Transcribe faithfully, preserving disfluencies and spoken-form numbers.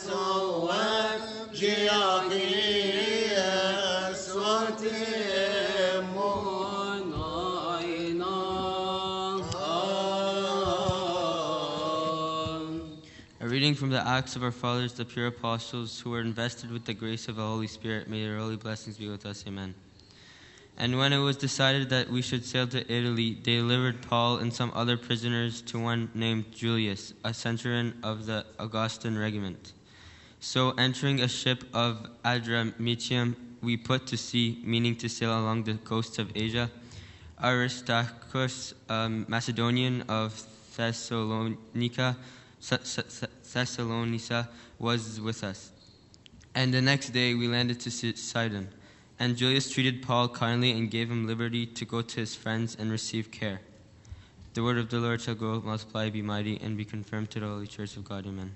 A reading from the Acts of our Fathers, the pure apostles, who were invested with the grace of the Holy Spirit. May their holy blessings be with us. Amen. And when it was decided that we should sail to Italy, they delivered Paul and some other prisoners to one named Julius, a centurion of the Augustan regiment. So entering a ship of Adramyttium, we put to sea, meaning to sail along the coasts of Asia. Aristarchus, a Macedonian of Thessalonica, Thessalonica, was with us. And the next day we landed to Sidon. And Julius treated Paul kindly and gave him liberty to go to his friends and receive care. The word of the Lord shall grow, multiply, be mighty, and be confirmed to the Holy Church of God. Amen.